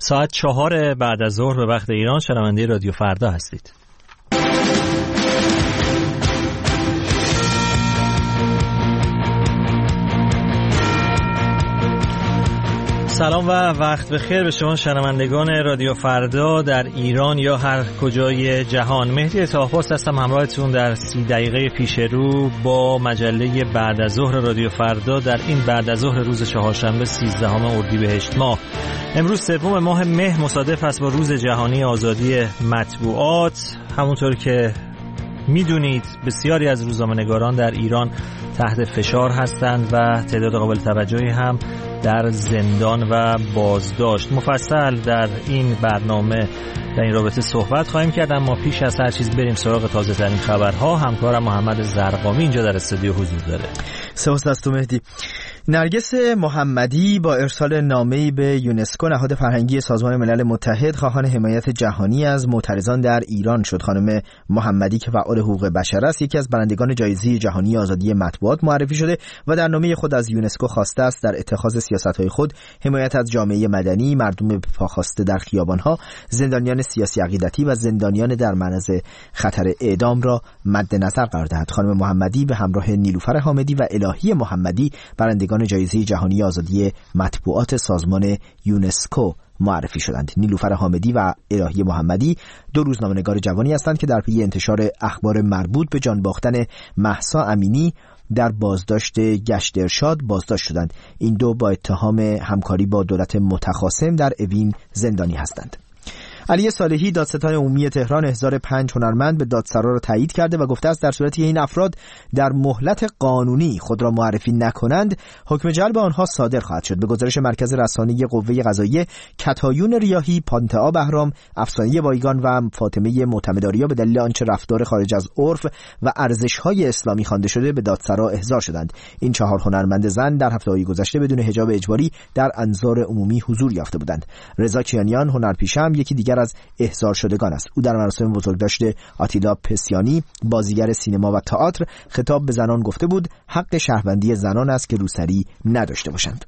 ساعت 4 بعد از ظهر به وقت ایران شنونده رادیو فردا هستید. سلام و وقت بخیر به شما شنوندگان رادیو فردا در ایران یا هر کجای جهان. مهدی طاهرپرست هستم همراهتون در 30 دقیقه پیش رو با مجله بعد از ظهر رادیو فردا در این بعد از ظهر روز چهارشنبه 13 اردیبهشت ماه. امروز 3 ماه مه مصادف است با روز جهانی آزادی مطبوعات. همونطور که میدونید بسیاری از روزنامه‌نگاران در ایران تحت فشار هستند و تعداد قابل توجهی هم در زندان و بازداشت. مفصل در این برنامه در این رابطه صحبت خواهیم کرد، اما پیش از هر چیز بریم سراغ تازه ترین خبرها. همکارم محمد زرقامی اینجا در استودیو حضور داره. سپاس از تو مهدی. نرگس محمدی با ارسال نامه‌ای به یونسکو نهاد فرهنگی سازمان ملل متحد خواهان حمایت جهانی از معترضان در ایران شد. خانم محمدی که فعال حقوق بشر است، یکی از برندگان جایزه جهانی آزادی مطبوعات معرفی شده و در نامه خود از یونسکو خواسته است در اتخاذ سیاست‌های خود حمایت از جامعه مدنی، مردم پاخاسته در خیابان‌ها، زندانیان سیاسی عقیدتی و زندانیان در معرض خطر اعدام را مد نظر قرار دهد. خانم محمدی به همراه نیلوفر حامدی و الهی محمدی برندگان جایزه جهانی آزادی مطبوعات سازمان یونسکو معرفی شدند. نیلوفر حامدی و الهی محمدی 2 روزنامه‌نگار جوانی هستند که در پی انتشار اخبار مربوط به جان باختن مهسا امینی در بازداشت گشت ارشاد بازداشت شدند. این 2 با اتهام همکاری با دولت متخاصم در اوین زندانی هستند. علی صالحی دادستان عمومی تهران احضار 5 هنرمند به دادسرا را تایید کرده و گفته است در صورتی این افراد در مهلت قانونی خود را معرفی نکنند حکم جلب آنها صادر خواهد شد. به گزارش مرکز رسانه‌ای قوه قضاییه، کتایون ریاحی، پانتئا بهرام، افسانه بایگان و فاطمه معتمداریا به دلیل آنچه رفتار خارج از عرف و ارزش‌های اسلامی خوانده شده به دادسرا احضار شدند. این 4 هنرمند زن در هفته‌های گذشته بدون حجاب اجباری در انظار عمومی حضور یافته بودند. رضا کیانیان هنرپیشه هم یکی دیگر از احضار شدگان است. او در مراسم بزرگداشت آتیلا پسیانی بازیگر سینما و تئاتر خطاب به زنان گفته بود حق شهروندی زنان است که روسری نداشته باشند.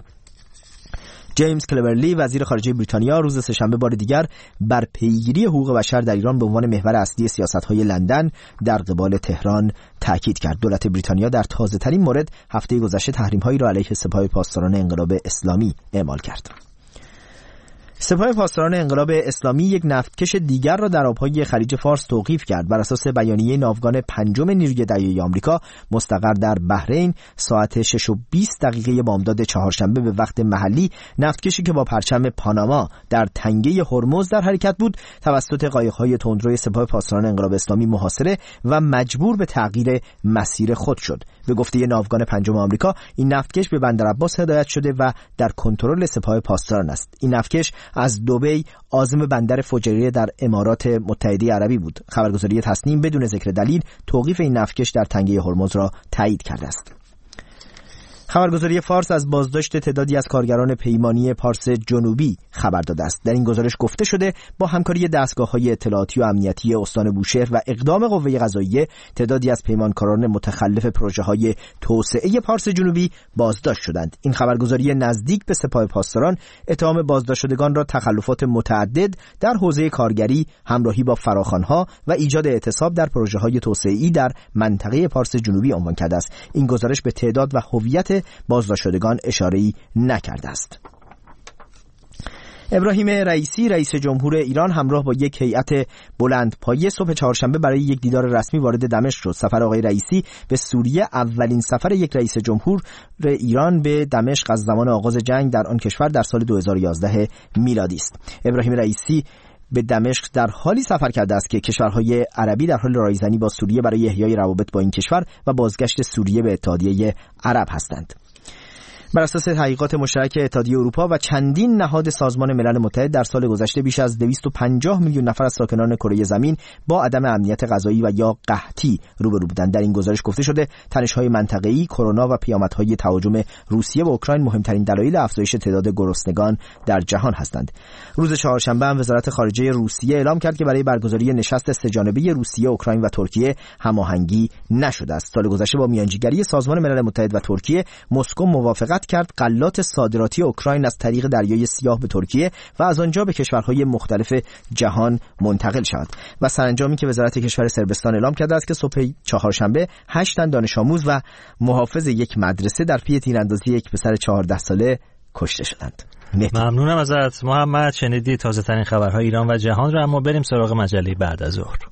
جیمز کلبرلی وزیر خارجه بریتانیا روز سه‌شنبه بار دیگر بر پیگیری حقوق بشر در ایران به عنوان محور اصلی سیاست‌های لندن در قبال تهران تاکید کرد. دولت بریتانیا در تازه‌ترین مورد هفته گذشته تحریم‌هایی را علیه سپاه پاسداران انقلاب اسلامی اعمال کرد. سپاه پاسداران انقلاب اسلامی یک نفتکش دیگر را در آبهای خلیج فارس توقیف کرد. بر اساس بیانیه ناوگان 5 نیروی دریایی آمریکا مستقر در بحرین ساعت 6:20 بامداد چهارشنبه به وقت محلی، نفتکشی که با پرچم پاناما در تنگه هرمز در حرکت بود توسط قایق‌های تندروی سپاه پاسداران انقلاب اسلامی محاصره و مجبور به تغییر مسیر خود شد. به گفته ناوگان 5 آمریکا این نفتکش به بندرعباس هدایت شده و در کنترل سپاه پاسداران است. این نفتکش از دبی عازم بندر فجیره در امارات متحده عربی بود. خبرگزاری تصنیم بدون ذکر دلیل توقیف این نفتکش در تنگه هرمز را تایید کرده است. خبرگزاری فارس از بازداشت تعدادی از کارگران پیمانی پارس جنوبی خبر داده است. در این گزارش گفته شده با همکاری دستگاه‌های اطلاعاتی و امنیتی استان بوشهر و اقدام قوه قضاییه تعدادی از پیمانکاران متخلف پروژه‌های توسعه پارس جنوبی بازداشت شدند. این خبرگزاری نزدیک به سپاه پاسداران اتهام بازداشت شدگان را تخلفات متعدد در حوزه کارگری، همراهی با فراخوان‌ها و ایجاد اعتصاب در پروژه‌های توسعه‌ای در منطقه پارس جنوبی عنوان کرده است. این گزارش به تعداد و هویت بازداشت شدگان اشاره‌ای نکرده است. ابراهیم رئیسی رئیس جمهور ایران همراه با یک هیئت بلندپایه صبح چهارشنبه برای یک دیدار رسمی وارد دمشق شد. سفر آقای رئیسی به سوریه اولین سفر یک رئیس جمهور ایران به دمشق از زمان آغاز جنگ در آن کشور در سال 2011 میلادی است. ابراهیم رئیسی به دمشق در حالی سفر کرده است که کشورهای عربی در حال رایزنی با سوریه برای احیای روابط با این کشور و بازگشت سوریه به اتحادیه عرب هستند. بر اساس تحقیقات مشترک اتحادیه اروپا و چندین نهاد سازمان ملل متحد در سال گذشته بیش از 250 میلیون نفر از ساکنان کره زمین با عدم امنیت غذایی و یا قحطی روبرو بودند. در این گزارش گفته شده تنش‌های منطقه‌ای، کرونا و پیامدهای تهاجم روسیه به اوکراین مهمترین دلایل افزایش تعداد گرسنگان در جهان هستند. روز چهارشنبه هم وزارت خارجه روسیه اعلام کرد که برای برگزاری نشست سه‌جانبه روسیه، اوکراین و ترکیه هماهنگی نشده است. سال گذشته با میانجیگری سازمان ملل متحد و ترکیه، مسکو موافقت دعوت کرد غلات صادراتی اوکراین از طریق دریای سیاه به ترکیه و از آنجا به کشورهای مختلف جهان منتقل شود و سرانجامی که وزارت کشور صربستان اعلام کرده است که صبح چهارشنبه 8 تن دانش آموز و محافظ یک مدرسه در پی تیراندازی یک پسر 14 ساله کشته شدند. ممنونم ازت محمد. شنیدی تازه ترین خبرهای ایران و جهان رو، اما بریم سراغ مجله بعد از ظهر.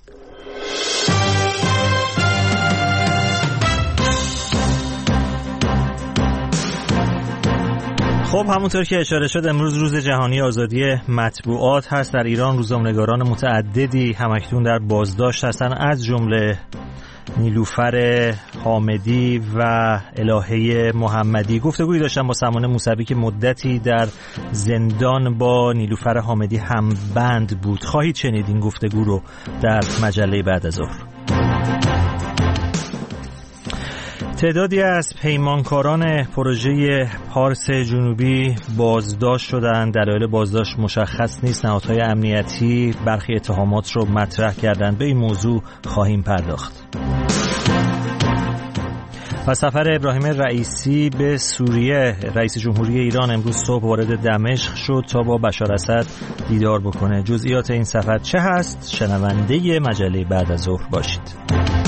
خب همونطور که اشاره شد امروز روز جهانی آزادی مطبوعات هست. در ایران روزنامه‌نگاران متعددی همکنون در بازداشت هستند، از جمله نیلوفر حامدی و الهه محمدی. گفتگویی داشتم با سمانه موسوی که مدتی در زندان با نیلوفر حامدی هم بند بود. خواهید شنید این گفتگو رو در مجله بعد از ظهر. تعدادی از پیمانکاران پروژه پارس جنوبی بازداشت شدند. دلایل بازداشت مشخص نیست. نهادهای امنیتی برخی اتهامات رو مطرح کردند. به این موضوع خواهیم پرداخت. و سفر ابراهیم رئیسی به سوریه، رئیس جمهوری ایران امروز صبح وارد دمشق شد تا با بشار اسد دیدار بکنه. جزئیات این سفر چه هست؟ شنونده مجله بعد از ظهر باشید.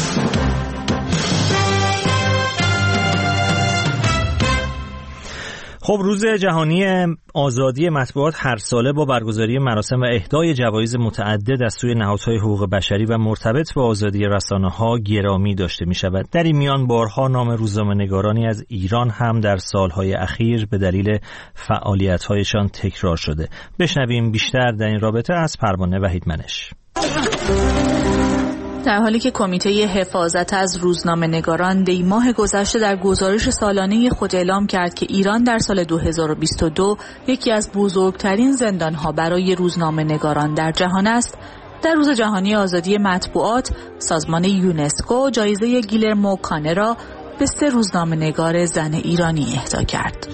خب روز جهانی آزادی مطبوعات هر ساله با برگزاری مراسم و اهدای جوایز متعدد از سوی نهادهای حقوق بشری و مرتبط با آزادی رسانه‌ها گرامی داشته می‌شود. در این میان بارها نام روزنامه‌نگارانی از ایران هم در سالهای اخیر به دلیل فعالیت‌هایشان تکرار شده. بشنویم بیشتر در این رابطه از پروانه وحیدمنش. در حالی که کمیته حفاظت از روزنامه‌نگاران دی ماه گذشته در گزارش سالانه خود اعلام کرد که ایران در سال 2022 یکی از بزرگترین زندان‌ها برای روزنامه‌نگاران در جهان است، در روز جهانی آزادی مطبوعات سازمان یونسکو جایزه گیلرمو کانه را به 3 روزنامه‌نگار زن ایرانی اهدا کرد.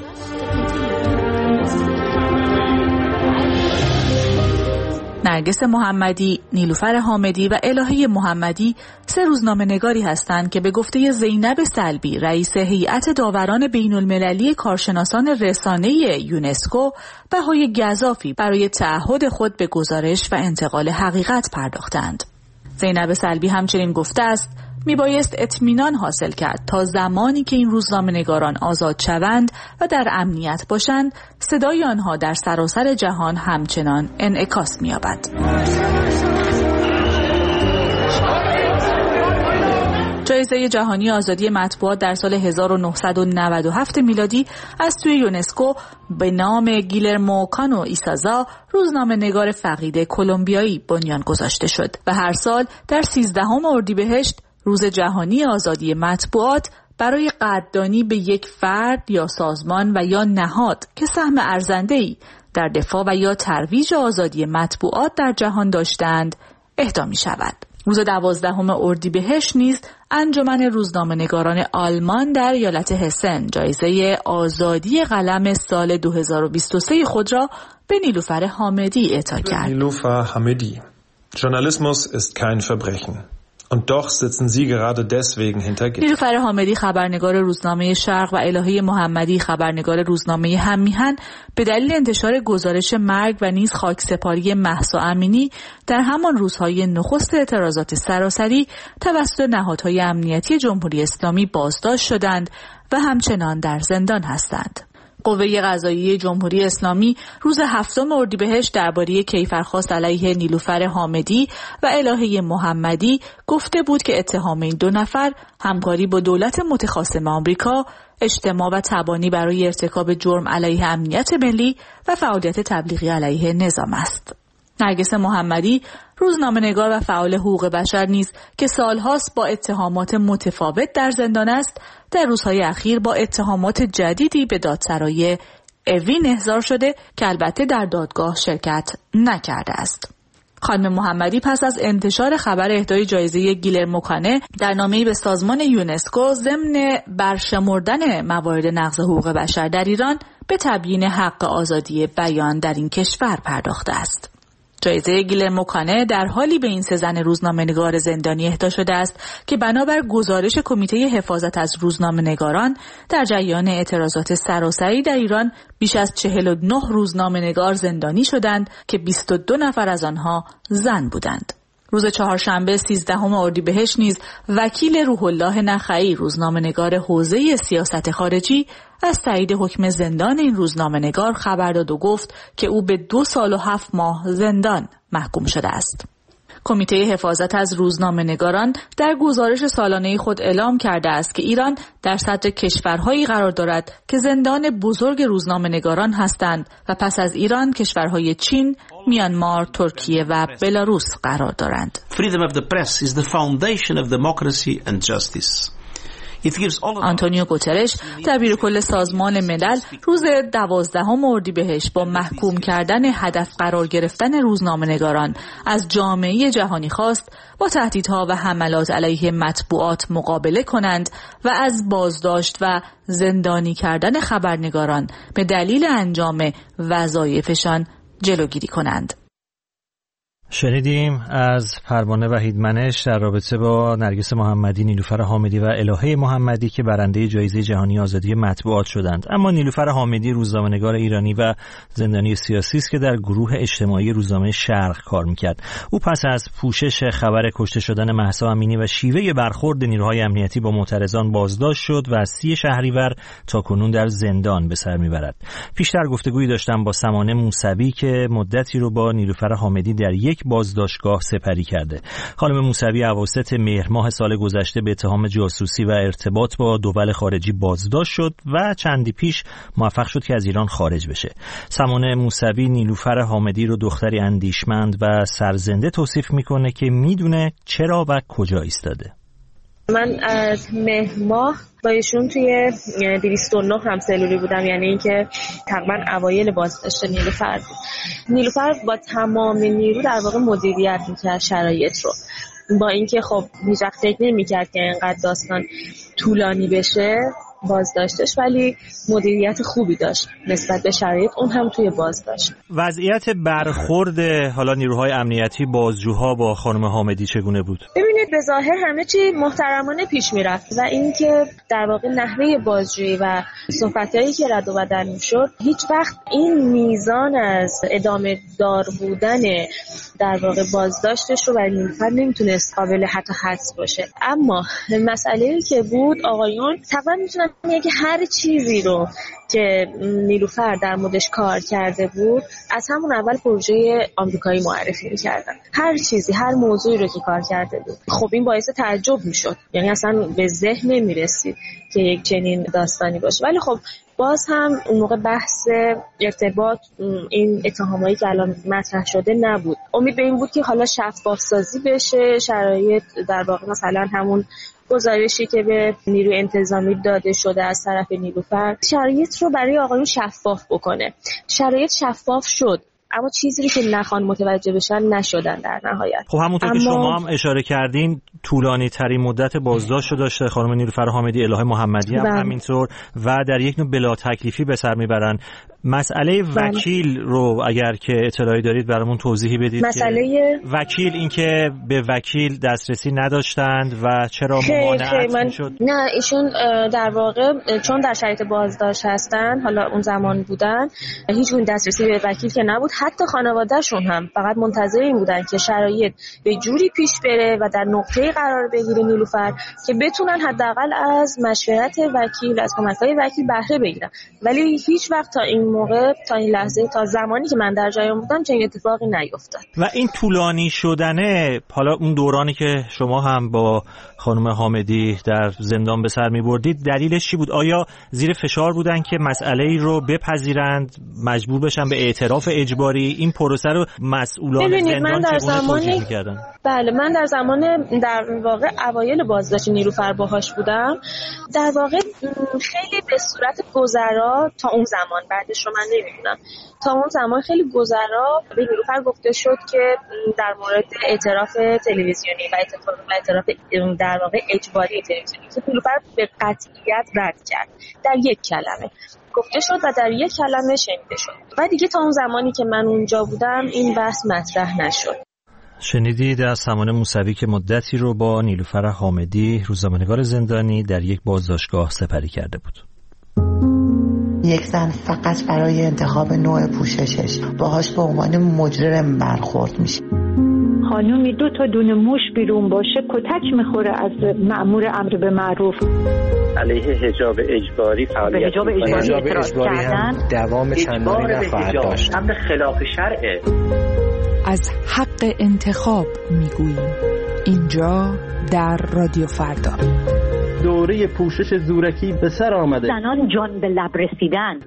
نرگس محمدی، نیلوفر حامدی و الهه محمدی 3 روزنامه‌نگاری هستند که به گفته زینب سلبی، رئیس هیئت داوران بین‌المللی کارشناسان رسانه یونسکو، بهای گزافی برای تعهد خود به گزارش و انتقال حقیقت پرداختند. زینب سلبی همچنین گفته است میبایست اطمینان حاصل کرد تا زمانی که این روزنامه‌نگاران آزاد شوند و در امنیت باشند، صدای آنها در سراسر جهان همچنان انعکاس می‌یابد. جایزه جهانی آزادی مطبوعات در سال 1997 میلادی از سوی یونسکو به نام گیلرمو کانو ایسازا، روزنامه‌نگار فقید کلمبیایی بنیان گذاشته شد و هر سال در 13 اردیبهشت روز جهانی آزادی مطبوعات برای قدردانی به یک فرد یا سازمان و یا نهاد که سهم ارزنده‌ای در دفاع و یا ترویج آزادی مطبوعات در جهان داشتند اهدا می شود. روز 12 اردیبهشت نیز انجمن روزنامه‌نگاران آلمان در ایالت هسن جایزه آزادی قلم سال 2023 خود را به نیلوفر حامدی اعطا کرد. نیلوفر حامدی: Journalismus ist kein Verbrechen. Und doch sitzen Sie gerade deswegen hinter Gittern. نیلوفر حامدی خبرنگار روزنامه شرق و الهه محمدی خبرنگار روزنامه هممیهن به دلیل انتشار گزارش مرگ و نیز خاکسپاری مهسا امینی در همان روزهای نخست اعتراضات سراسری توسط نهادهای امنیتی جمهوری اسلامی بازداشت شدند و همچنان در زندان هستند. قوه قضاییه جمهوری اسلامی روز 7 اردیبهشت درباره کیفرخواست علیه نیلوفر حامدی و الهه محمدی گفته بود که اتهام این 2 نفر همکاری با دولت متخاصم آمریکا، اجتماع و تبانی برای ارتکاب جرم علیه امنیت ملی و فعالیت تبلیغی علیه نظام است. نرگس محمدی روزنامه‌نگار و فعال حقوق بشر نیز که سالهاست با اتهامات متفاوت در زندان است، در روزهای اخیر با اتهامات جدیدی به دادسرای اوین احضار شده که البته در دادگاه شرکت نکرده است. خانم محمدی پس از انتشار خبر اهدای جایزه گیلرمو کانه در نامه‌ای به سازمان یونسکو ضمن برشمردن موارد نقض حقوق بشر در ایران به تبیین حق آزادی بیان در این کشور پرداخته است. جایزه گیلرمو کانه در حالی به این 3 زن روزنامه‌نگار زندانی اهدا شده است که بنابر گزارش کمیته حفاظت از روزنامه‌نگاران در جریان اعتراضات سراسری در ایران بیش از 49 روزنامه‌نگار زندانی شدند که 22 نفر از آنها زن بودند. روز چهارشنبه 13 اردیبهشت نیز وکیل روح الله نخعی روزنامه‌نگار حوزه سیاست خارجی از تایید حکم زندان این روزنامه‌نگار خبر داد و گفت که او به 2 سال و 7 ماه زندان محکوم شده است. کمیته حفاظت از روزنامه‌نگاران در گزارش سالانه خود اعلام کرده است که ایران در صدر کشورهایی قرار دارد که زندان بزرگ روزنامه‌نگاران هستند و پس از ایران کشورهای چین، میانمار، ترکیه و بلاروس قرار دارند. Freedom of the press is the foundation of democracy and justice. آنتونیو گوترش دبیر کل سازمان ملل روز 12 اردیبهشت با محکوم کردن هدف قرار گرفتن روزنامه‌نگاران از جامعه جهانی خواست با تهدیدها و حملات علیه مطبوعات مقابله کنند و از بازداشت و زندانی کردن خبرنگاران به دلیل انجام وظایفشان جلوگیری کنند. شنیدیم از پروانه وحیدمنش در رابطه با نرگس محمدی، نیلوفر حامدی و الهه محمدی که برنده جایزه جهانی آزادی مطبوعات شدند. اما نیلوفر حامدی روزنامه‌نگار ایرانی و زندانی سیاسی است که در گروه اجتماعی روزنامه شرق کار می‌کرد. او پس از پوشش خبر کشته شدن مهسا امینی و شیوه برخورد نیروهای امنیتی با معترضان بازداشت شد و از 30 شهریور تاکنون در زندان به سر می‌برد. پیشتر گفتگویی داشتم با سمانه موسوی که مدتی رو با نیلوفر حامدی در یک بازداشتگاه سپری کرده. خانم موسوی اواسط مهر ماه سال گذشته به اتهام جاسوسی و ارتباط با دول خارجی بازداشت شد و چندی پیش موفق شد که از ایران خارج بشه. سمانه موسوی نیلوفر حامدی رو دختری اندیشمند و سرزنده توصیف میکنه که میدونه چرا و کجا ایستاده. من از مهر ماه با ایشون توی 209 همسلولی بودم، یعنی اینکه تقریبا اوایل بازداشت نیلوفر بود. نیلوفر با تمام نیرو در واقع مدیریت میکرد شرایط رو، با اینکه خب هیچ وقت فکر نمیکرد که اینقدر داستان طولانی بشه بازداشتش، ولی مدیریت خوبی داشت نسبت به شرایط، اون هم توی بازداشت. وضعیت برخورد حالا نیروهای امنیتی بازجوها با خانم حامدی چگونه بود؟ ببینید به ظاهر همه چی محترمانه پیش میرفت و اینکه در واقع نحوه بازجویی و صحبتایی که رد و بدل میشد هیچ وقت این میزان از ادامه دار بودن در واقع بازداشتش رو برای نیلوفر نمیتونست قابل حتی حدس باشه. اما مسئله‌ای که بود آقایون طبعا میتونم بگم که هر چیزی رو که نیلوفر در موردش کار کرده بود از همون اول پروژه آمریکایی معرفی می‌کردن. هر چیزی، هر موضوعی رو که کار کرده بود خب این باعث تعجب میشد، یعنی اصلا به ذهن نمی‌رسید که یک چنین داستانی باشه. ولی خب باز هم اون موقع بحث ارتباط این اتهامایی که الان مطرح شده نبود. امید به این بود که حالا شفاف سازی بشه شرایط، در واقع مثلا همون گزارشی که به نیروی انتظامی داده شده از طرف نیلوفر شرایط رو برای آقایون شفاف بکنه. شرایط شفاف شد، اما چیزی که نخوان متوجه بشن نشدن در نهایت. خب همونطور که شما هم اشاره کردین طولانی ترین مدت بازداشت داشته خانم نیلوفر حامدی، الهه محمدی هم همینطور و در یک نوع بلا تکلیفی به سر میبرن. مسئله وکیل رو اگر که اطلاعی دارید برامون توضیحی بدید. مسئله وکیل، این که به وکیل دسترسی نداشتند و چرا ممانعت شد؟ نه ایشون در واقع چون در شرایط بازداشت هستن، حالا اون زمان بودن، هیچ گونه دسترسی به وکیل که نبود. حتی خانواده‌شون هم فقط منتظر این بودن که شرایط به جوری پیش بره و در نقطه‌ای قرار بگیره نیلوفر که بتونن حداقل از مشورت وکیل، از کمک‌های وکیل بهره بگیرن. ولی هیچ وقت تا این موقع، تا این لحظه، تا زمانی که من در جریان بودم چنین اتفاقی نیفتاد. و این طولانی شدنه، حالا اون دورانی که شما هم با خانم حامدی در زندان به سر می‌بردید، دلیلش چی بود؟ آیا زیر فشار بودن که مسئله‌ای رو بپذیرند، مجبور بشن به اعتراف اجباری؟ این پروسه رو مسئولان زندان چگونه توجیه می‌کردن؟ بله، من در زمان در واقع اوایل بازداشت نیلوفر باهاش بودم. در واقع خیلی به صورت گذرا تا اون زمان، بعدش دلیلش رو من نمیدونم. تا اون زمان خیلی گذرا به نیلوفر گفته شد که در مورد اعتراف تلویزیونی و اعتراف در واقع اجباری تلویزیونی که نیلوفر به قطعیت رد کرد در یک کلمه گفته شد و در یک کلمه شنیده شد و دیگه تا اون زمانی که من اونجا بودم این بحث مطرح نشد. شنیدید از سمانه موسوی که مدتی رو با نیلوفر حامدی روزنامه‌نگار زندانی در یک بازداشتگاه سپری کرده بود. یک زن فقط برای انتخاب نوع پوششش باهاش به عنوان مجرم برخورد میشه. خانومی 2 تا دونه موش بیرون باشه کتک میخوره از مأمور امر به معروف. علیه حجاب اجباری فعالیت حجاب اجباری هم دوام چندانی نخواهد داشت. امر خلاف شرعه. از حق انتخاب میگوییم اینجا در رادیو فردا. دوره پوشش زورکی به سر آمده. زنان جان به لب رسیدن.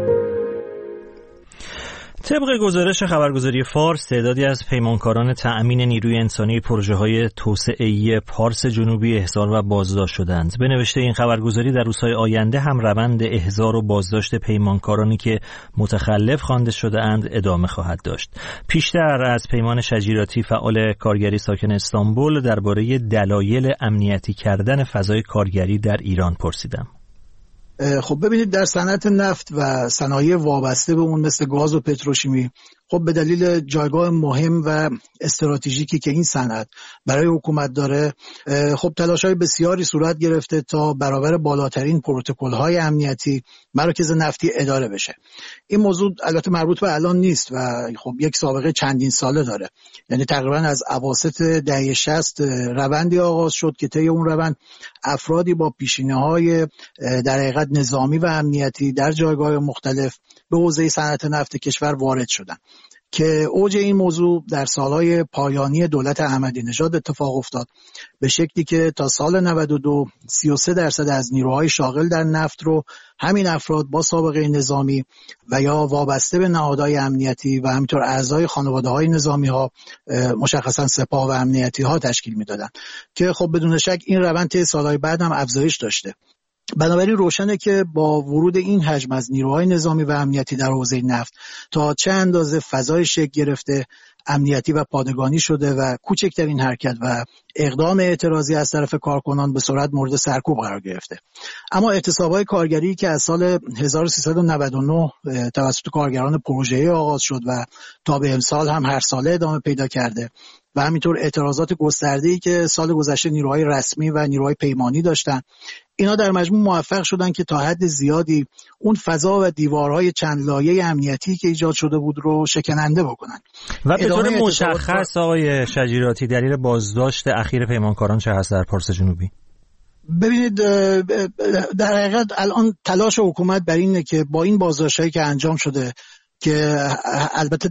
طبق گزارش خبرگزاری فارس تعدادی از پیمانکاران تأمین نیروی انسانی پروژه‌های توسعه‌ای پارس جنوبی احضار و بازداشت شدند. به نوشته این خبرگزاری در روزهای آینده هم روند احضار و بازداشت پیمانکارانی که متخلف خوانده شده‌اند ادامه خواهد داشت. پیشتر از پیمان شجیراتی فعال کارگری ساکن استانبول درباره دلایل امنیتی کردن فضای کارگری در ایران پرسیدم. خب ببینید در صنعت نفت و صنایع وابسته به اون مثل گاز و پتروشیمی خب به دلیل جایگاه مهم و استراتژیکی که این صنعت برای حکومت داره خب تلاش‌های بسیاری صورت گرفته تا برابر بالاترین پروتکل‌های امنیتی مراکز نفتی اداره بشه. این موضوع البته مربوط به الان نیست و خب یک سابقه چندین ساله داره. یعنی تقریبا از اواسط دهه 60 روندی آغاز شد که طی اون روند افرادی با پیشینه‌های در حقیقت نظامی و امنیتی در جایگاه مختلف به حوزه صنعت نفت کشور وارد شدند که اوج این موضوع در سالهای پایانی دولت احمدی نژاد اتفاق افتاد به شکلی که تا سال 92 33% از نیروهای شاغل در نفت رو همین افراد با سابقه نظامی و یا وابسته به نهادهای امنیتی و همینطور اعضای خانواده‌های نظامی‌ها مشخصاً سپاه و امنیتی‌ها تشکیل می‌دادند که خب بدون شک این روند طی سالهای بعد هم افزایش داشته. بنابراین روشنه که با ورود این حجم از نیروهای نظامی و امنیتی در حوزه نفت تا چه اندازه فضای شکل گرفته امنیتی و پادگانی شده و کوچکترین حرکت و اقدام اعتراضی از طرف کارکنان به سرعت مورد سرکوب قرار گرفته. اما اعتصاب‌های کارگری که از سال 1399 توسط کارگران پروژه‌ای آغاز شد و تا به امسال هم هر ساله ادامه پیدا کرده و همینطور اعتراضات گسترده‌ای که سال گذشته نیروهای رسمی و نیروهای پیمانی داشتن، اینا در مجموع موفق شدن که تا حد زیادی اون فضا و دیوارهای چند لایه امنیتی که ایجاد شده بود رو شکننده بکنن. و به طور مشخص آقای شجیراتی دلیل بازداشت اخیر پیمانکاران چه هست در پارس جنوبی؟ ببینید در حقیقت الان تلاش حکومت بر اینه که با این بازداشت‌هایی که انجام شده که البته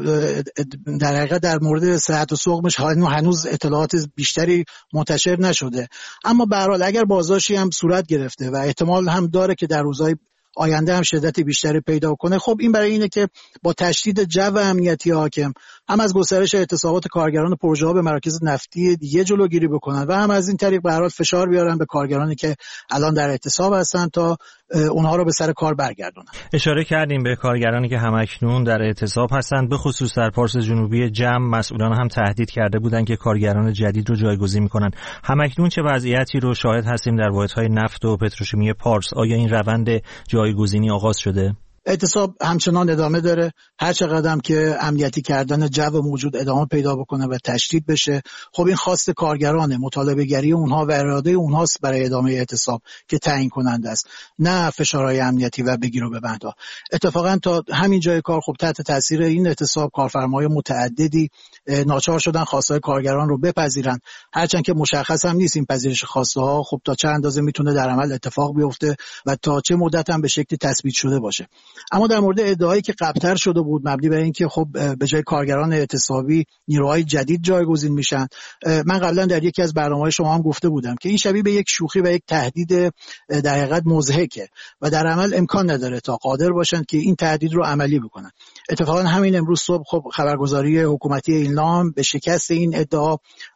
در حقیقت در مورد صحت و سقمش هنوز اطلاعات بیشتری منتشر نشده، اما به هر حال اگر بازداشتی هم صورت گرفته و احتمال هم داره که در روزهای آینده هم شدت بیشتری پیدا کنه، خب این برای اینه که با تشدید جو امنیتی حاکم هم از گسترش اعتصابات کارگران پروژه‌ها به مراکز نفتی دیگه جلوگیری بکنن و هم از این طریق به هر حال فشار بیارن به کارگرانی که الان در اعتصاب هستن تا اونها رو به سر کار برگردونن. اشاره کردیم به کارگرانی که همکنون در اعتصاب هستند، به خصوص در پارس جنوبی جمع مسئولان هم تهدید کرده بودند که کارگران جدید رو جایگزین میکنن. همکنون چه وضعیتی رو شاهد هستیم در واحدهای نفت و پتروشیمی پارس؟ آیا این روند جایگزینی آغاز شده؟ اعتصاب همچنان ادامه داره، هر چقدر هم که امنیتی کردن جو موجود ادامه پیدا بکنه و تشدید بشه، خب این خواست کارگرانه، مطالبه گری اونها و اراده اونهاست برای ادامه اعتصاب که تعیین کننده است، نه فشارهای امنیتی و بگیر و ببندها. اتفاقا تا همین جای کار خب تحت تاثیر این اعتصاب کارفرماهای متعددی ناچار شدن خواستهای کارگران رو بپذیرن، هرچند که مشخص هم نیست این پذیرش خواسته ها خب تا چه اندازه میتونه در عمل اتفاق بیفته و تا چه مدت هم به شکلی تثبیت شده باشه. اما در مورد ادعایی که قبل‌تر شده بود مبنی بر اینکه خب به جای کارگران اعتصابی نیروهای جدید جایگزین میشن، من قبلا در یکی از برنامه‌های شما هم گفته بودم که این شبیه به یک شوخی و یک تهدید در حقیقت مضحکه و در عمل امکان نداره تا قادر باشن که این تهدید رو عملی بکنن. اتفاقا همین امروز صبح خب خبرگزاری حکومتی ایلام به شکست این ادعا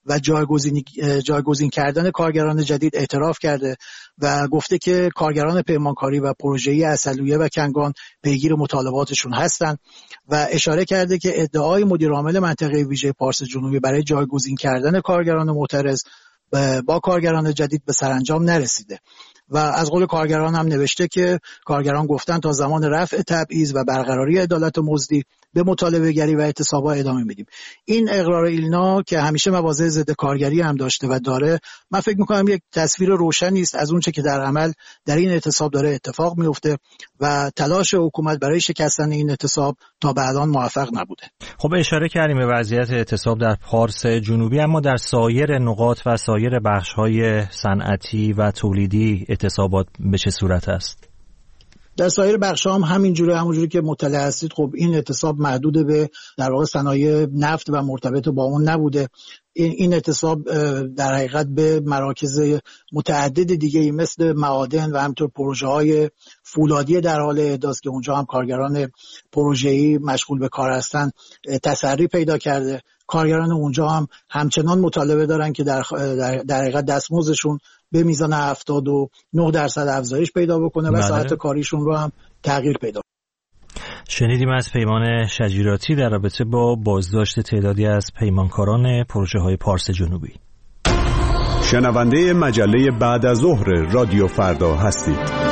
و جایگزین کردن کارگران جدید اعتراف کرده و گفته که کارگران پیمانکاری و پروژه‌ای عسلویه و کنگان پیگیر مطالباتشون هستند و اشاره کرده که ادعای مدیر عامل منطقه ویژه پارس جنوبی برای جایگزین کردن کارگران معترض با کارگران جدید به سرانجام نرسیده و از قول کارگران هم نوشته که کارگران گفتن تا زمان رفع تبعیض و برقراری عدالت مزدی به مطالبه گری و اعتصابات ادامه میدیم. این اقرار ایلنا که همیشه مواضع ضد کارگری هم داشته و داره، من فکر میکنم یک تصویر روشنی است از اونچه که در عمل در این اعتصاب داره اتفاق میفته و تلاش حکومت برای شکستن این اعتصاب تا به الان موفق نبوده. خب اشاره کردیم به وضعیت اعتصاب در پارس جنوبی، اما در سایر نقاط و سایر بخش‌های صنعتی و تولیدی اعتصابات به چه صورت است؟ در سایر بخش‌ها هم همونجوری که مطلع هستید. خب این اعتصاب محدود به در واقع صنایع نفت و مرتبط با اون نبوده. این اعتصاب در حقیقت به مراکز متعدد دیگه مثل معادن و همینطور پروژه‌های فولادی در حال احداث که اونجا هم کارگران پروژه‌ای مشغول به کار هستن تسری پیدا کرده. کارگران اونجا هم همچنان مطالبه دارن که در حقیقت دستمزدشون به میزان 79% افزایش پیدا بکنه و ساعت کاریشون رو هم تغییر پیدا کنه. شنیدیم از پیمان شجیراتی در رابطه با بازداشت تعدادی از پیمانکاران پروژه‌های پارس جنوبی. شنونده مجله بعد از ظهر رادیو فردا هستید.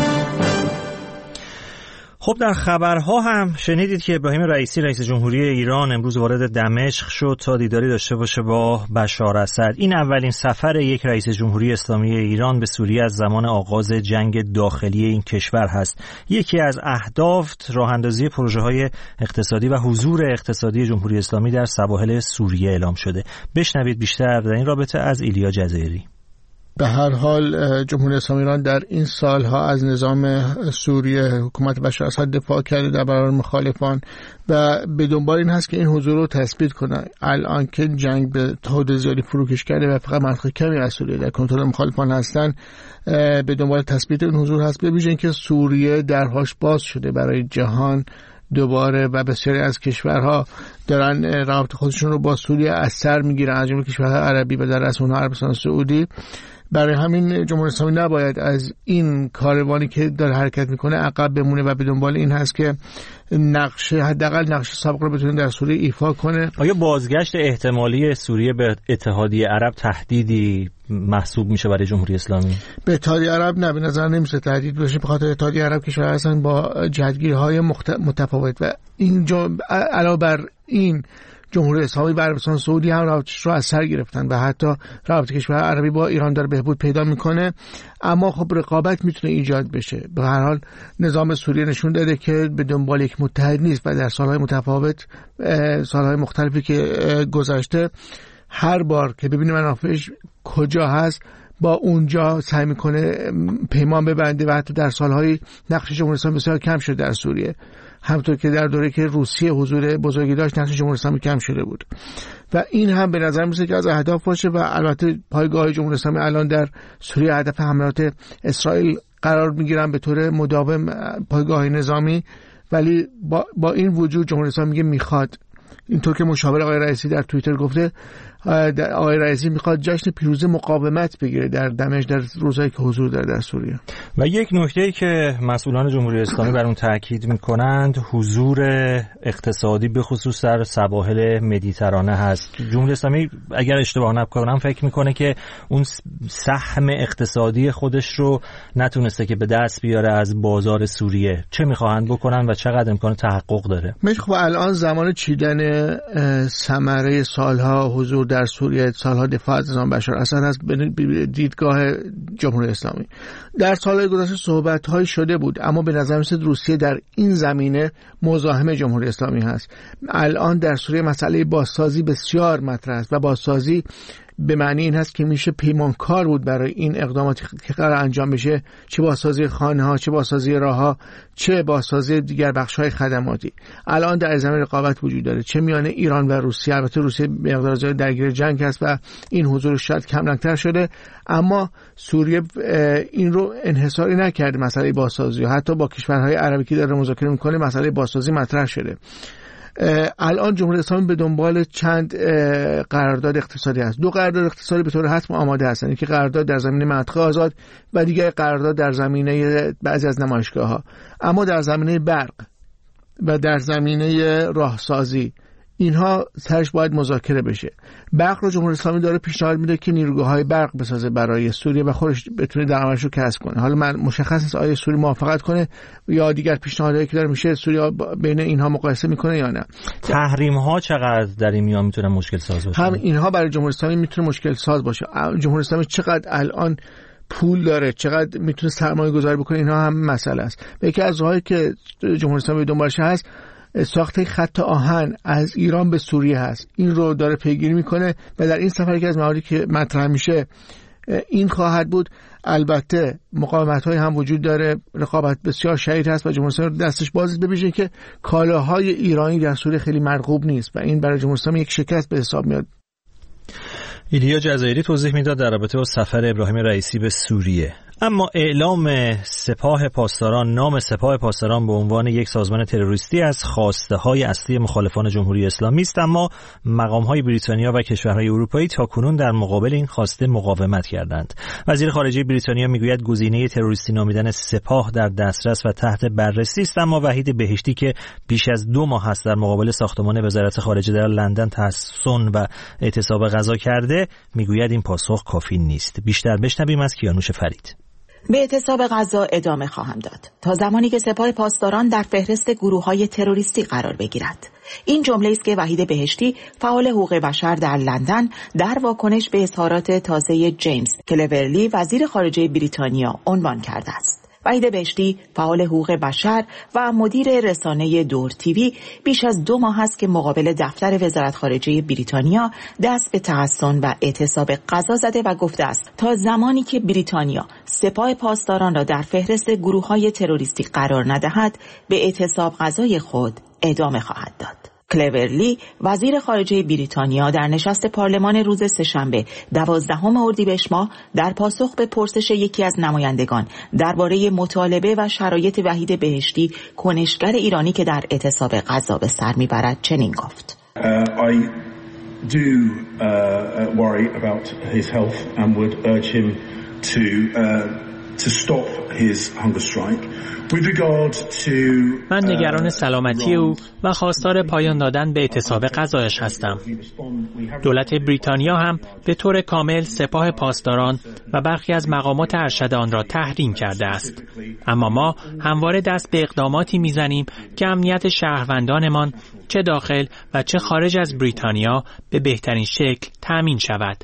خب در خبرها هم شنیدید که ابراهیم رئیسی رئیس جمهوری ایران امروز وارد دمشق شد تا دیداری داشته باشه با بشار اسد. این اولین سفر یک رئیس جمهوری اسلامی ایران به سوریه از زمان آغاز جنگ داخلی این کشور هست. یکی از اهداف راه‌اندازی پروژه‌های اقتصادی و حضور اقتصادی جمهوری اسلامی در سواحل سوریه اعلام شده. بشنوید بیشتر در این رابطه از ایلیا جزایری. به هر حال جمهوری اسلامی ایران در این سالها از نظام سوریه حکومت بشار اسد دفاع کرده در برابر مخالفان و به دنبال این هست که این حضور رو تثبیت کنه. الان که جنگ به حد زیادی فروکش کرده و فقط منطقه کمی از سوریه در کنترل مخالفان هستن، به دنبال تثبیت این حضور هست. به ویژه اینکه سوریه درهاش باز شده برای جهان دوباره و بسیاری از کشورها دارن رابطه خودشون رو با سوریه از سر میگیرن، از جمله کشورهای عربی و در رأس اونها عربستان سعودی. برای همین جمهوری اسلامی نباید از این کاروانی که داره حرکت میکنه عقب بمونه و به دنبال این هست که حداقل نقش سابق رو بتونه در سوریه ایفا کنه. آیا بازگشت احتمالی سوریه به اتحادیه عرب تهدیدی محسوب میشه برای جمهوری اسلامی؟ به اتحادیه عرب نه، به نظر نمیشه تهدید باشه، به خاطر اتحادیه عرب کشورها هستن با جهتگیری‌های متفاوت و اینجا علاوه بر این جمهوری اسلامی و عربستان سعودی هم رابطش رو از سر گرفتن و حتی رابطه کشورهای عربی با ایران داره بهبود پیدا میکنه. اما خب رقابت میتونه ایجاد بشه. به هر حال نظام سوریه نشون داده که به دنبال یک متحد نیست و در سالهای متفاوت، سالهای مختلفی که گذشته، هر بار که ببینه منافعش کجا هست با اونجا سعی میکنه پیمان ببنده و حتی در سالهای نقش جمهوری اسلامی بسیار کم شده در سوریه، همونطور که در دوره که روسیه حضور بزرگی داشت نقش جمهوری اسلامی کم شده بود و این هم به نظر میاد که از اهداف باشه. و البته پایگاه جمهوری اسلامی الان در سوریه هدف حملات اسرائیل قرار میگیرن به طور مداوم، پایگاه نظامی. ولی با این وجود جمهوری اسلامی میگه میخواد، اینطور که مشاور آقای رئیسی در توییتر گفته، آقای رئیسی میخواد جشن پیروزی مقاومت بگیره در دمشق در روزایی که حضور داره در سوریه. و یک نکته‌ای که مسئولان جمهوری اسلامی بر اون تاکید میکنند حضور اقتصادی به خصوص در سواحل مدیترانه هست. جمهوری اسلامی اگر اشتباه نکنم فکر میکنه که اون سهم اقتصادی خودش رو نتونسته که به دست بیاره از بازار سوریه. چه میخواهند بکنن و چقدر امکان تحقق داره؟ خب الان زمان چیدن ثمره سالها حضور در سوریه، سالها دفاع از نظام بشار اسد هست به دیدگاه جمهوری اسلامی. در سالهای گذشته صحبت‌هایی شده بود اما به نظر میاد روسیه در این زمینه مزاحم جمهوری اسلامی هست. الان در سوریه مسئله بازسازی بسیار مطرح است و بازسازی به معنی این هست که میشه پیمانکار بود برای این اقداماتی که قرار انجام بشه، چه بازسازی خانه‌ها، چه بازسازی راه‌ها، چه بازسازی دیگر بخش‌های خدماتی. الان در زمین رقابت وجود داره، چه میان ایران و روسیه. البته روسیه مقدار زیادی درگیر جنگ است و این حضورش شاید کم رنگ‌تر شده، اما سوریه این رو انحصاری نکرده. مسئله بازسازی حتی با کشورهای عربی که داره مذاکره می‌کنه مسئله بازسازی مطرح شده. الان جمهوری اسلامی به دنبال چند قرارداد اقتصادی است. 2 قرارداد اقتصادی به طور حتم آماده هستند، که قرارداد در زمینه منطقه آزاد و دیگر قرارداد در زمینه بعضی از نمایشگاه‌ها. اما در زمینه برق و در زمینه راهسازی اینها سرش باید مذاکره بشه. برق رو جمهوری اسلامی داره پیشنهاد میده که نیروگاه‌های برق بسازه برای سوریه و خودش بتونه درآمدش رو کسب کنه. حالا من مشخص نیست آیا سوریه موافقت کنه یا دیگر پیشنهادهایی که داره میشه سوریه بین اینها مقایسه میکنه یا نه. تحریم ها چقدر در این میان میتونه مشکل ساز باشه؟ هم اینها برای جمهوری اسلامی میتونه مشکل ساز باشه. جمهوری اسلامی چقدر الان پول داره، چقدر میتونه سرمایه گذاری بکنه، اینها هم مسئله است. یکی از راهایی که جمهوری اسلامی دنبالش هست ساخت خط آهن از ایران به سوریه هست. این رو داره پیگیری میکنه و در این سفر که از مواردی که مطرح میشه این خواهد بود. البته مقاومت‌های هم وجود داره، رقابت بسیار شدید هست و جمهوری اسلامی دستش باز ببینید که کالاهای ایرانی در سوریه خیلی مرغوب نیست و این برای جمهوری اسلامی یک شکست به حساب میاد. ایلیا جزایری توضیح میداد در رابطه با سفر ابراهیم رئیسی به سوریه. اما اعلام سپاه پاسداران، نام سپاه پاسداران به عنوان یک سازمان تروریستی از خواسته های اصلی مخالفان جمهوری اسلامی است، اما مقام های بریتانیا و کشورهای اروپایی تاکنون در مقابل این خواسته مقاومت کردند. وزیر خارجه بریتانیا میگوید گزینه تروریستی نامیدن سپاه در دسترس و تحت بررسی است، اما وحید بهشتی که بیش از 2 ماه است در مقابل ساختمان وزارت خارجه در لندن تحصن و اعتصاب غذا کرده، میگوید این پاسخ کافی نیست. بیشتر بشنویم از کیانوش فرید. به اعتصاب غذا ادامه خواهم داد تا زمانی که سپاه پاسداران در فهرست گروه‌های تروریستی قرار بگیرد. این جمله است که وحید بهشتی فعال حقوق بشر در لندن در واکنش به اظهارات تازه جیمز کلورلی وزیر خارجه بریتانیا عنوان کرده است. وحید بهشتی فعال حقوق بشر و مدیر رسانه دور تیوی بیش از 2 ماه است که مقابل دفتر وزارت خارجه بریتانیا دست به تحصن و اعتصاب غذا زده و گفته است تا زمانی که بریتانیا سپاه پاسداران را در فهرست گروه‌های تروریستی قرار ندهد به اعتصاب غذای خود ادامه خواهد داد. کلورلی وزیر خارجه بریتانیا در نشست پارلمان روز سه‌شنبه 12 اردیبهشت ماه در پاسخ به پرسش یکی از نمایندگان درباره مطالبه و شرایط وحید بهشتی کنشگر ایرانی که در اعتصاب غذا به سر میبرد چنین گفت: I do worry about his health and would urge him to stop his hunger strike. من نگران سلامتی او و خواستار پایان دادن به اعتصاب غذایش هستم. دولت بریتانیا هم به طور کامل سپاه پاسداران و برخی از مقامات ارشد آن را تحریم کرده است. اما ما همواره دست به اقداماتی میزنیم که امنیت شهروندانمان چه داخل و چه خارج از بریتانیا به بهترین شکل تأمین شود.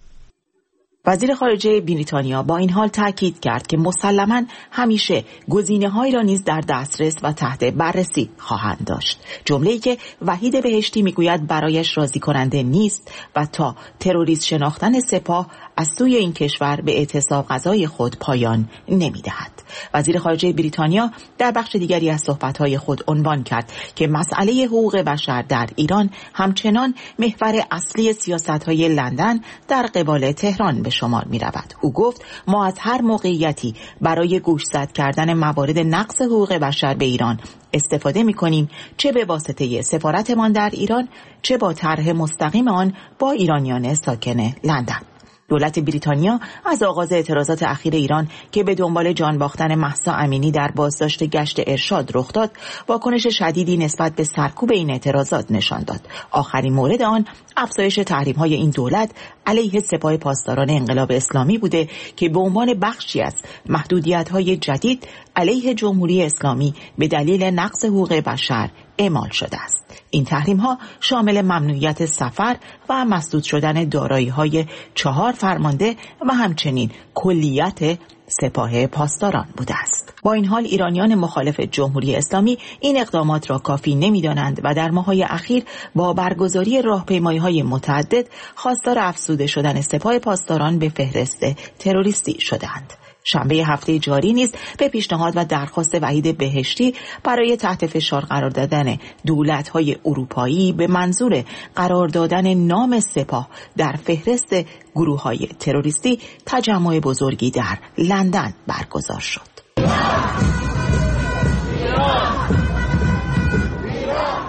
وزیر خارجه بریتانیا با این حال تاکید کرد که مسلماً همیشه گزینه‌هایی را نیز در دسترس و تحت بررسی خواهند داشت. جمله‌ای که وحید بهشتی میگوید برایش راضی کننده نیست و تا تروریست شناختن سپاه از سوی این کشور به اعتصاب غذای خود پایان نمی‌دهد. وزیر خارجه بریتانیا در بخش دیگری از صحبت‌های خود عنوان کرد که مسئله حقوق بشر در ایران همچنان محور اصلی سیاست‌های لندن در قبال تهران به شمار می‌رود. او گفت ما از هر موقعیتی برای گوشزد کردن موارد نقض حقوق بشر به ایران استفاده می‌کنیم، چه به واسطه سفارتمان در ایران، چه با طرح مستقیم آن با ایرانیان ساکن لندن. دولت بریتانیا از آغاز اعتراضات اخیر ایران که به دنبال جان باختن مهسا امینی در بازداشت گشت ارشاد رخ داد، واکنش شدیدی نسبت به سرکوب این اعتراضات نشان داد. آخرین مورد آن افزایش تحریم‌های این دولت علیه سپاه پاسداران انقلاب اسلامی بوده که به عنوان بخشی از محدودیت‌های جدید علیه جمهوری اسلامی به دلیل نقض حقوق بشر اعمال شده است. این تحریم‌ها شامل ممنوعیت سفر و مسدود شدن دارایی‌های 4 فرمانده و همچنین کلیت سپاه پاسداران بوده است. با این حال ایرانیان مخالف جمهوری اسلامی این اقدامات را کافی نمی‌دانند و در ماه‌های اخیر با برگزاری راهپیمایی‌های متعدد خواستار افزوده شدن سپاه پاسداران به فهرست تروریستی شدند. شنبه هفته جاری نیز به پیشنهاد و درخواست وحید بهشتی برای تحت فشار قرار دادن دولت‌های اروپایی به منظور قرار دادن نام سپاه در فهرست گروه‌های تروریستی تجمع بزرگی در لندن برگزار شد.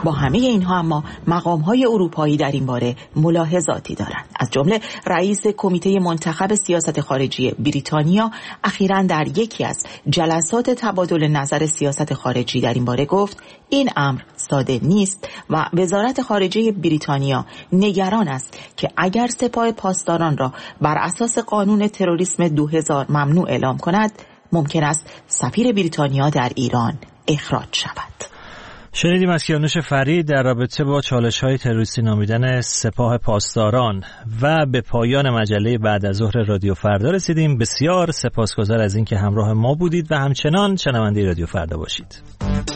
با همه اینها اما مقام‌های اروپایی در این باره ملاحظاتی دارند. از جمله رئیس کمیته منتخب سیاست خارجی بریتانیا اخیراً در یکی از جلسات تبادل نظر سیاست خارجی در این باره گفت این امر ساده نیست و وزارت خارجه بریتانیا نگران است که اگر سپاه پاسداران را بر اساس قانون تروریسم 2000 ممنوع اعلام کند ممکن است سفیر بریتانیا در ایران اخراج شود. شنیدیم از کیانوش فرید در رابطه با چالش‌های تروریستی نامیدن سپاه پاسداران و به پایان مجله بعد از ظهر رادیو فردا رسیدیم. بسیار سپاسگزار از اینکه همراه ما بودید و همچنان شنونده رادیو فردا باشید.